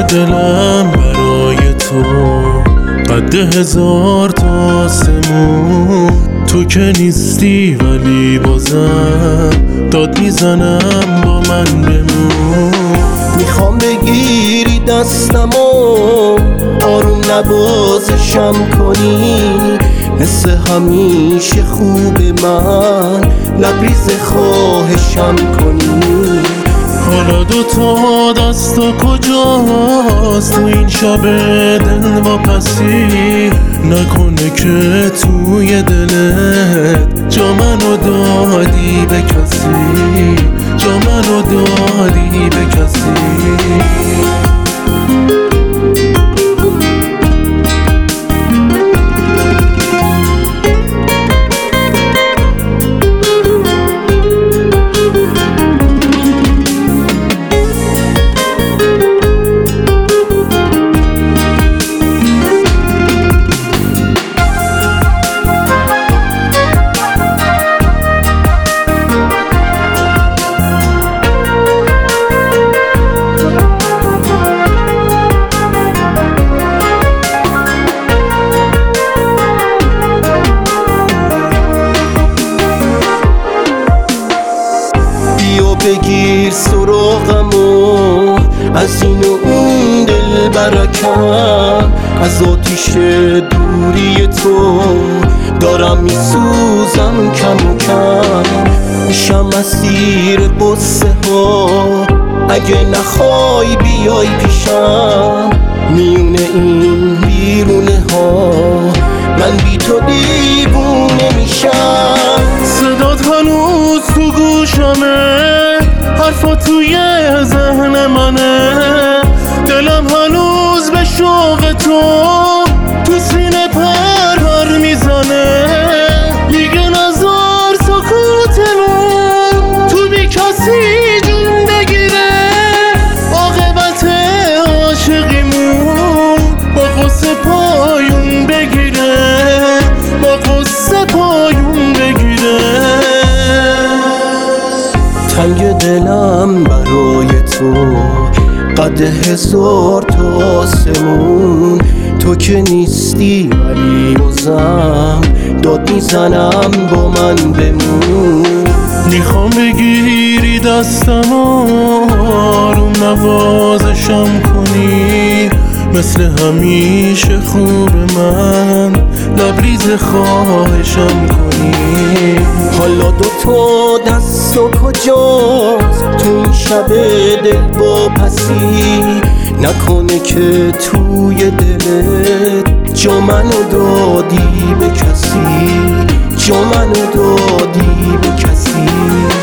دلم برای تو قد 1000 تا آسمون، تو که نیستی ولی بازم داد میزنم با من بمون. میخوام بگیری دستمو آروم نوازشم کنی، مثل همیشه خوب من لبریز خواهشم کنی. حالا 2 تا دستا کجاست تو این شب دلواپسی؟ نکنه که توی دلت جا منو دادی به کسی، جا منو دادی به کسی. بگیر سراغمو از این و اون دل برکم، از آتیش دوری تو دارم میسوزم کم و کم. میشم اسیر قصه ها اگه نخوای بیای پیشم، میونه این بیرونه ها من بی تو دیوونه میشم. صدات هنوز تو گوشمه، حرفا توی ذهن منه، دلم هنوز به شوق تو سینه پر میزنه. دیگه نزار سکوتمون تو بی کسی جون بگیره، عاقبت عاشقیمون با قصه پایون بگیره، با قصه پایون بگیره. تنگ دلم برای تو قد 1000 تا آسمون، تو که نیستی ولی بازم داد میزنم با من بمون. میخوام بگیری دستم آروم نوازشم کنی، مثل همیشه خوب من لبریز خواهشم کنی. حالا 2 تا دستا کجاست تو این شب دلواپسی؟ نکنه که توی دلت جا منو دادی به کسی، جا منو دادی به کسی.